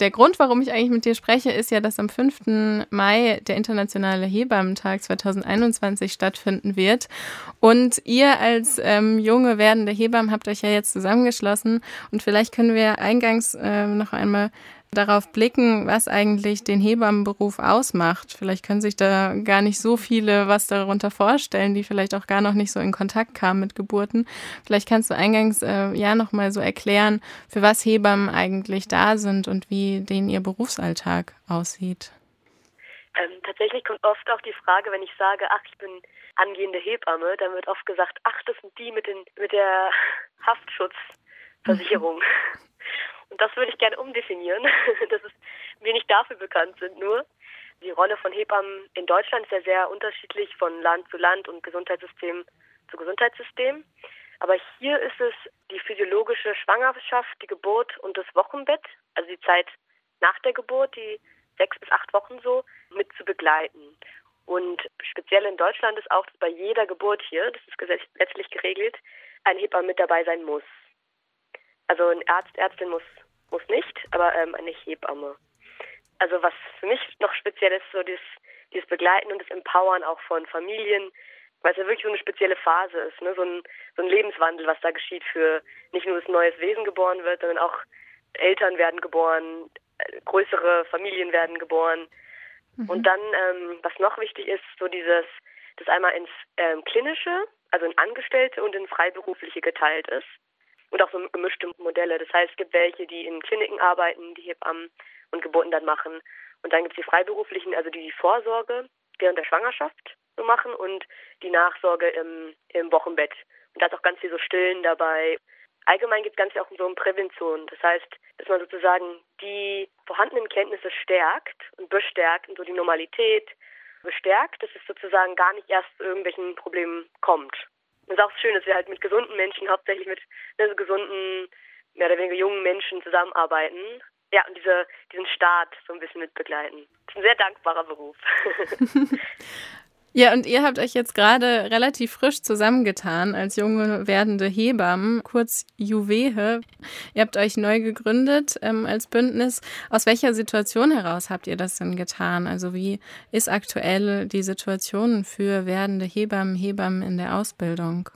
Der Grund, warum ich eigentlich mit dir spreche, ist ja, dass am 5. Mai der Internationale Hebammentag 2021 stattfinden wird. Und ihr als junge werdende Hebammen habt euch ja jetzt zusammengeschlossen. Und vielleicht können wir eingangs noch einmal darauf blicken, was eigentlich den Hebammenberuf ausmacht. Vielleicht können sich da gar nicht so viele was darunter vorstellen, die vielleicht auch gar noch nicht so in Kontakt kamen mit Geburten. Vielleicht kannst du eingangs noch mal so erklären, für was Hebammen eigentlich da sind und wie denen ihr Berufsalltag aussieht. Tatsächlich kommt oft auch die Frage, wenn ich sage, ach, ich bin angehende Hebamme, dann wird oft gesagt, ach, das sind die mit der Haftschutzversicherung. Und das würde ich gerne umdefinieren, dass wir nicht dafür bekannt sind nur. Die Rolle von Hebammen in Deutschland ist ja sehr unterschiedlich von Land zu Land und Gesundheitssystem zu Gesundheitssystem. Aber hier ist es die physiologische Schwangerschaft, die Geburt und das Wochenbett, also die Zeit nach der Geburt, die 6 bis 8 Wochen so, mit zu begleiten. Und speziell in Deutschland ist auch, dass bei jeder Geburt hier, das ist gesetzlich geregelt, ein Hebamme mit dabei sein muss. Also ein Arzt, Ärztin muss nicht, aber eine Hebamme. Also was für mich noch speziell ist, so dieses Begleiten und das Empowern auch von Familien, weil es ja wirklich so eine spezielle Phase ist, ne? So ein Lebenswandel, was da geschieht für nicht nur das neues Wesen geboren wird, sondern auch Eltern werden geboren, größere Familien werden geboren. Und dann, was noch wichtig ist, so das einmal ins Klinische, also in Angestellte und in Freiberufliche geteilt ist. Und auch so gemischte Modelle. Das heißt, es gibt welche, die in Kliniken arbeiten, die Hebammen und Geburten dann machen. Und dann gibt es die Freiberuflichen, also die Vorsorge während der Schwangerschaft so machen und die Nachsorge im Wochenbett. Und da ist auch ganz viel so Stillen dabei. Allgemein geht es ganz viel auch um so Prävention. Das heißt, dass man sozusagen die vorhandenen Kenntnisse stärkt und bestärkt und so die Normalität bestärkt, dass es sozusagen gar nicht erst zu irgendwelchen Problemen kommt. Das ist auch schön, dass wir halt mit gesunden Menschen, hauptsächlich mit so gesunden, mehr oder weniger jungen Menschen zusammenarbeiten. Ja, und diesen Start so ein bisschen mit begleiten. Das ist ein sehr dankbarer Beruf. Ja, und ihr habt euch jetzt gerade relativ frisch zusammengetan als junge werdende Hebammen, kurz Juwehe. Ihr habt euch neu gegründet als Bündnis. Aus welcher Situation heraus habt ihr das denn getan? Also wie ist aktuell die Situation für werdende Hebammen in der Ausbildung?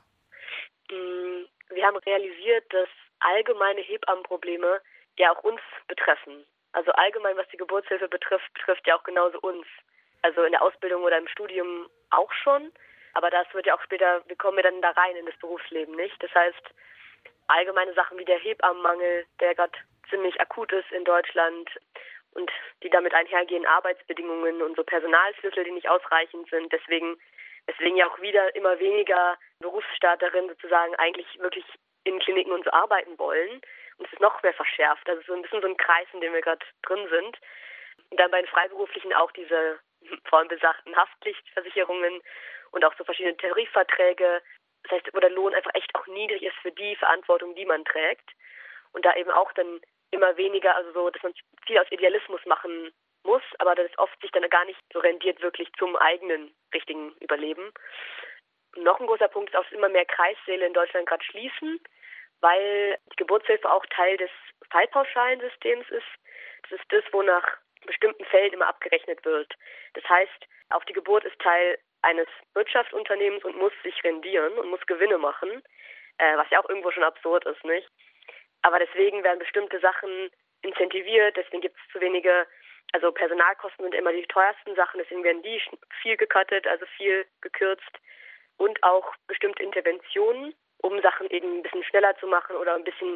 Wir haben realisiert, dass allgemeine Hebammenprobleme ja auch uns betreffen. Also allgemein, was die Geburtshilfe betrifft ja auch genauso uns. Also in der Ausbildung oder im Studium auch schon, aber das wird ja auch später, wir kommen ja dann da rein in das Berufsleben, nicht? Das heißt, allgemeine Sachen wie der Hebammenmangel, der gerade ziemlich akut ist in Deutschland und die damit einhergehen Arbeitsbedingungen und so Personalschlüssel, die nicht ausreichend sind, deswegen ja auch wieder immer weniger Berufsstarterinnen sozusagen eigentlich wirklich in Kliniken und so arbeiten wollen und es ist noch mehr verschärft, also so ein bisschen so ein Kreis, in dem wir gerade drin sind. Und dann bei den Freiberuflichen auch diese vorhin besagten Haftpflichtversicherungen und auch so verschiedene Tarifverträge. Das heißt, wo der Lohn einfach echt auch niedrig ist für die Verantwortung, die man trägt. Und da eben auch dann immer weniger, also so, dass man viel aus Idealismus machen muss, aber das oft sich dann gar nicht so rendiert wirklich zum eigenen richtigen Überleben. Und noch ein großer Punkt ist auch, dass immer mehr Kreissäle in Deutschland gerade schließen, weil die Geburtshilfe auch Teil des Fallpauschalensystems ist. Das ist das, wonach bestimmten Fällen immer abgerechnet wird. Das heißt, auch die Geburt ist Teil eines Wirtschaftsunternehmens und muss sich rendieren und muss Gewinne machen, was ja auch irgendwo schon absurd ist, nicht? Aber deswegen werden bestimmte Sachen incentiviert, deswegen gibt es zu wenige, also Personalkosten sind immer die teuersten Sachen, deswegen werden die viel gecuttet, also viel gekürzt und auch bestimmte Interventionen, um Sachen eben ein bisschen schneller zu machen oder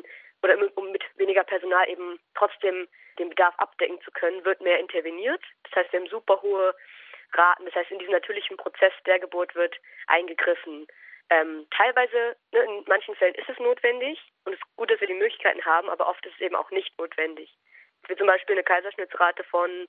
um mit weniger Personal eben trotzdem den Bedarf abdecken zu können, wird mehr interveniert. Das heißt, wir haben super hohe Raten. Das heißt, in diesem natürlichen Prozess der Geburt wird eingegriffen. Teilweise, in manchen Fällen ist es notwendig und es ist gut, dass wir die Möglichkeiten haben, aber oft ist es eben auch nicht notwendig. Dass wir zum Beispiel eine Kaiserschnittsrate von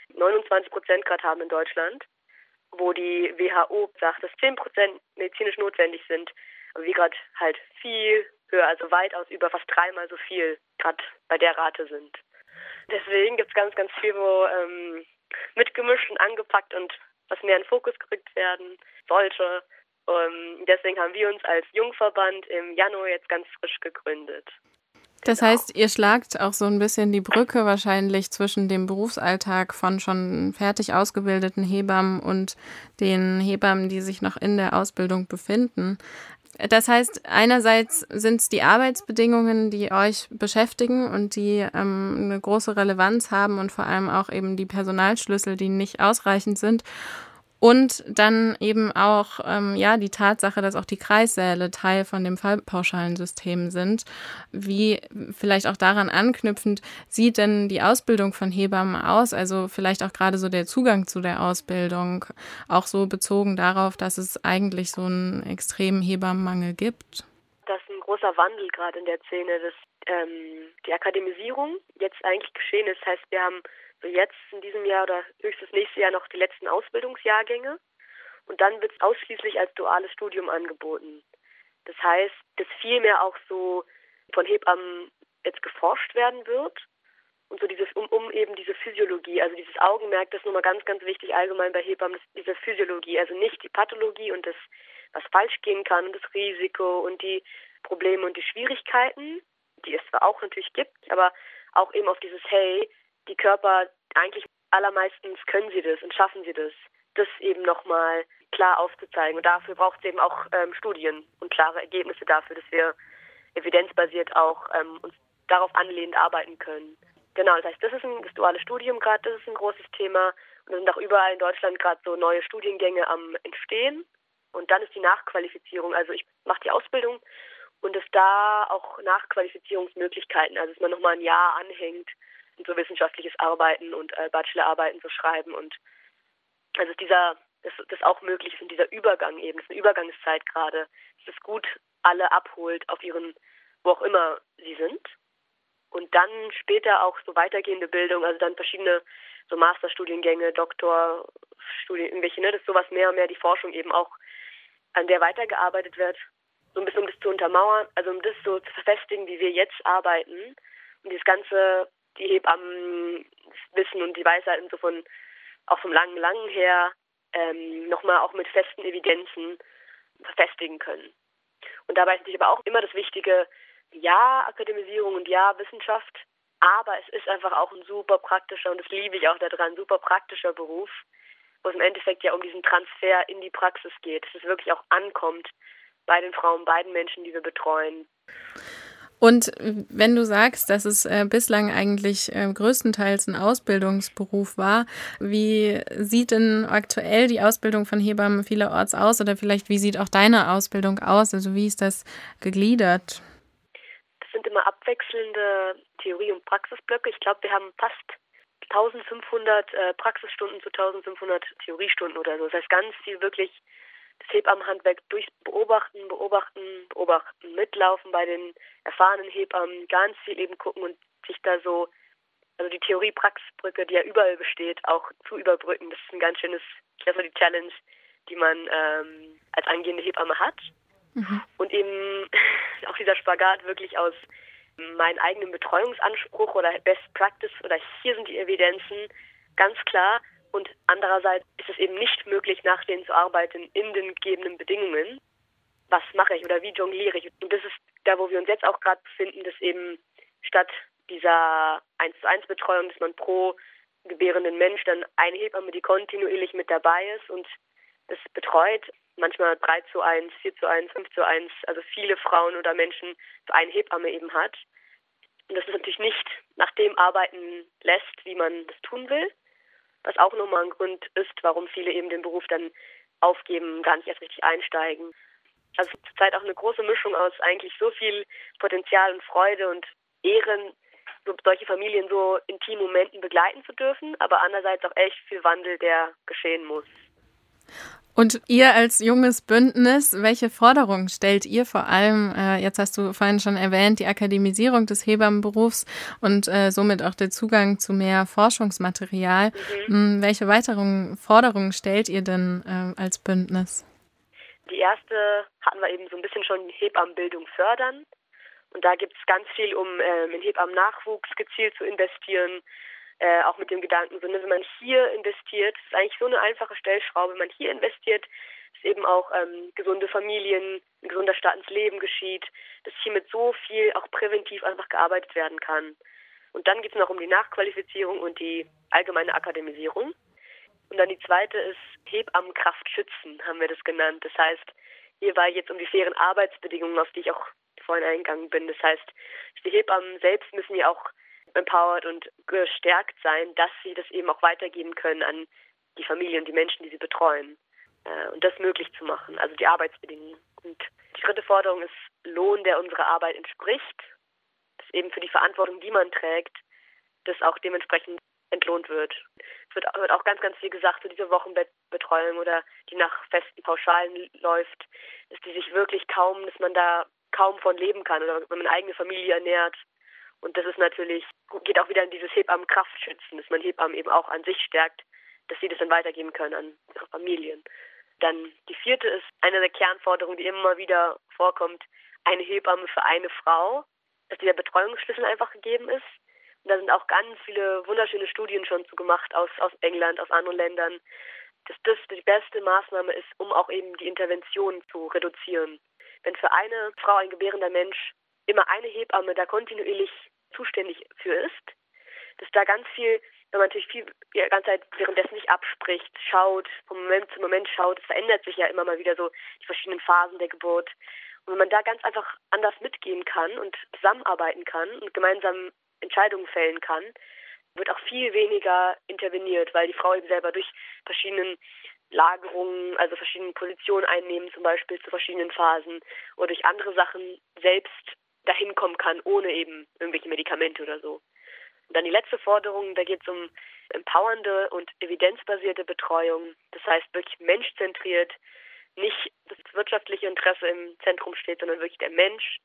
29% gerade haben in Deutschland, wo die WHO sagt, dass 10% medizinisch notwendig sind, aber wir gerade halt viel höher, also weitaus über fast 3-mal so viel gerade bei der Rate sind. Deswegen gibt es ganz, ganz viel, wo mitgemischt und angepackt und was mehr in den Fokus gerückt werden sollte. Deswegen haben wir uns als Jungverband im Januar jetzt ganz frisch gegründet. Das heißt, ihr schlagt auch so ein bisschen die Brücke wahrscheinlich zwischen dem Berufsalltag von schon fertig ausgebildeten Hebammen und den Hebammen, die sich noch in der Ausbildung befinden. Das heißt, einerseits sind es die Arbeitsbedingungen, die euch beschäftigen und die eine große Relevanz haben und vor allem auch eben die Personalschlüssel, die nicht ausreichend sind. Und dann eben auch die Tatsache, dass auch die Kreissäle Teil von dem Fallpauschalensystem sind. Wie vielleicht auch daran anknüpfend sieht denn die Ausbildung von Hebammen aus? Also vielleicht auch gerade so der Zugang zu der Ausbildung, auch so bezogen darauf, dass es eigentlich so einen extremen Hebammenmangel gibt. Das ist ein großer Wandel gerade in der Szene, dass die Akademisierung jetzt eigentlich geschehen ist. Das heißt, wir haben so jetzt in diesem Jahr oder höchstens nächstes Jahr noch die letzten Ausbildungsjahrgänge und dann wird es ausschließlich als duales Studium angeboten. Das heißt, dass viel mehr auch so von Hebammen jetzt geforscht werden wird und so dieses um eben diese Physiologie, also dieses Augenmerk, das ist nochmal ganz, ganz wichtig allgemein bei Hebammen, diese Physiologie, also nicht die Pathologie und das, was falsch gehen kann und das Risiko und die Probleme und die Schwierigkeiten, die es zwar auch natürlich gibt, aber auch eben auf dieses, hey, die Körper, eigentlich allermeistens können sie das und schaffen sie das eben nochmal klar aufzuzeigen. Und dafür braucht es eben auch Studien und klare Ergebnisse dafür, dass wir evidenzbasiert auch uns darauf anlehnend arbeiten können. Genau, das heißt, das duale Studium gerade, das ist ein großes Thema. Und da sind auch überall in Deutschland gerade so neue Studiengänge am Entstehen. Und dann ist die Nachqualifizierung, also ich mache die Ausbildung und es da auch Nachqualifizierungsmöglichkeiten, also dass man nochmal ein Jahr anhängt und so wissenschaftliches Arbeiten und Bachelorarbeiten zu schreiben und also das auch möglich ist und dieser Übergang eben, das ist eine Übergangszeit gerade, dass es gut alle abholt auf ihren, wo auch immer sie sind und dann später auch so weitergehende Bildung, also dann verschiedene so Masterstudiengänge, Doktorstudien, irgendwelche, dass sowas mehr und mehr die Forschung eben auch an der weitergearbeitet wird, so ein bisschen um das zu untermauern, also um das so zu verfestigen, wie wir jetzt arbeiten und dieses ganze die Hebammen wissen und die Weisheiten so auch vom langen her nochmal auch mit festen Evidenzen verfestigen können. Und dabei ist natürlich aber auch immer das Wichtige, ja, Akademisierung und ja, Wissenschaft, aber es ist einfach auch ein super praktischer, und das liebe ich auch daran, super praktischer Beruf, wo es im Endeffekt ja um diesen Transfer in die Praxis geht, dass es wirklich auch ankommt bei den Frauen, bei den Menschen, die wir betreuen. Und wenn du sagst, dass es bislang eigentlich größtenteils ein Ausbildungsberuf war, wie sieht denn aktuell die Ausbildung von Hebammen vielerorts aus oder vielleicht wie sieht auch deine Ausbildung aus? Also wie ist das gegliedert? Das sind immer abwechselnde Theorie- und Praxisblöcke. Ich glaube, wir haben fast 1500 Praxisstunden zu 1500 Theoriestunden oder so. Das heißt, ganz viel wirklich das Hebammenhandwerk durch beobachten, mitlaufen bei den erfahrenen Hebammen, ganz viel eben gucken und sich da so, also die Theorie-Praxisbrücke, die ja überall besteht, auch zu überbrücken. Das ist ein ganz schönes, das ist so die Challenge, die man als angehende Hebamme hat. Mhm. Und eben auch dieser Spagat wirklich aus meinem eigenen Betreuungsanspruch oder Best Practice oder hier sind die Evidenzen, ganz klar. Und andererseits ist es eben nicht möglich, nach denen zu arbeiten in den gegebenen Bedingungen. Was mache ich oder wie jongliere ich? Und das ist da, wo wir uns jetzt auch gerade befinden, dass eben statt dieser 1:1 Betreuung, dass man pro gebärenden Mensch dann eine Hebamme, die kontinuierlich mit dabei ist und das betreut, manchmal 3:1, 4:1, 5:1, also viele Frauen oder Menschen für eine Hebamme eben hat. Und das ist natürlich nicht nach dem arbeiten lässt, wie man das tun will. Was auch nochmal ein Grund ist, warum viele eben den Beruf dann aufgeben, gar nicht erst richtig einsteigen. Also zurzeit auch eine große Mischung aus eigentlich so viel Potenzial und Freude und Ehren, so solche Familien so intimen Momenten begleiten zu dürfen, aber andererseits auch echt viel Wandel, der geschehen muss. Und ihr als junges Bündnis, welche Forderungen stellt ihr vor allem, jetzt hast du vorhin schon erwähnt, die Akademisierung des Hebammenberufs und somit auch der Zugang zu mehr Forschungsmaterial. Welche weiteren Forderungen stellt ihr denn als Bündnis? Die erste hatten wir eben so ein bisschen schon, Hebammenbildung fördern. Und da gibt es ganz viel, um in Hebammennachwuchs gezielt zu investieren, auch mit dem Gedanken, so, ne, wenn man hier investiert, das ist eigentlich so eine einfache Stellschraube, wenn man hier investiert, dass eben auch gesunde Familien, ein gesunder Start ins Leben geschieht, dass hier mit so viel auch präventiv einfach gearbeitet werden kann. Und dann geht es noch um die Nachqualifizierung und die allgemeine Akademisierung. Und dann die zweite ist Hebammenkraft schützen, haben wir das genannt. Das heißt, hierbei jetzt um die fairen Arbeitsbedingungen, auf die ich auch vorhin eingegangen bin. Das heißt, die Hebammen selbst müssen ja auch empowered und gestärkt sein, dass sie das eben auch weitergeben können an die Familien und die Menschen, die sie betreuen. Und das möglich zu machen, also die Arbeitsbedingungen. Und die dritte Forderung ist Lohn, der unserer Arbeit entspricht. Das eben für die Verantwortung, die man trägt, das auch dementsprechend entlohnt wird. Es wird auch ganz, ganz viel gesagt, so diese Wochenbettbetreuung oder die nach festen Pauschalen läuft, dass die sich wirklich dass man da kaum von leben kann oder wenn man eine eigene Familie ernährt. Und das ist natürlich, geht auch wieder in dieses Hebammenkraftschützen, dass man Hebammen eben auch an sich stärkt, dass sie das dann weitergeben können an ihre Familien. Dann die vierte ist eine der Kernforderungen, die immer wieder vorkommt, eine Hebamme für eine Frau, dass dieser Betreuungsschlüssel einfach gegeben ist. Und da sind auch ganz viele wunderschöne Studien schon zu gemacht aus England, aus anderen Ländern, dass das die beste Maßnahme ist, um auch eben die Intervention zu reduzieren. Wenn für eine Frau, ein gebärender Mensch, immer eine Hebamme da kontinuierlich zuständig für ist, dass da ganz viel, wenn man natürlich viel die ganze Zeit währenddessen nicht abspricht, schaut, vom Moment zu Moment schaut, es verändert sich ja immer mal wieder so die verschiedenen Phasen der Geburt. Und wenn man da ganz einfach anders mitgehen kann und zusammenarbeiten kann und gemeinsam Entscheidungen fällen kann, wird auch viel weniger interveniert, weil die Frau eben selber durch verschiedenen Lagerungen, also verschiedene Positionen einnehmen, zum Beispiel zu verschiedenen Phasen oder durch andere Sachen selbst dahin kommen kann, ohne eben irgendwelche Medikamente oder so. Und dann die letzte Forderung, da geht es um empowernde und evidenzbasierte Betreuung. Das heißt wirklich menschzentriert, nicht das wirtschaftliche Interesse im Zentrum steht, sondern wirklich der Mensch.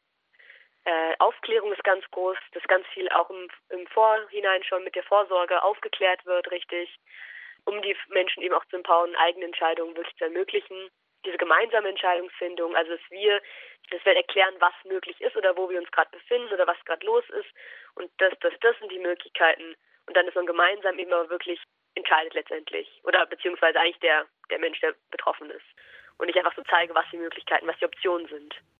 Aufklärung ist ganz groß, dass ganz viel auch im Vorhinein schon mit der Vorsorge aufgeklärt wird, richtig, um die Menschen eben auch zu empowern, eigene Entscheidungen wirklich zu ermöglichen. Diese gemeinsame Entscheidungsfindung, also dass wir erklären, was möglich ist oder wo wir uns gerade befinden oder was gerade los ist und das sind die Möglichkeiten und dann ist man gemeinsam eben aber wirklich entscheidet letztendlich oder beziehungsweise eigentlich der Mensch, der betroffen ist und ich einfach so zeige, was die Möglichkeiten, was die Optionen sind.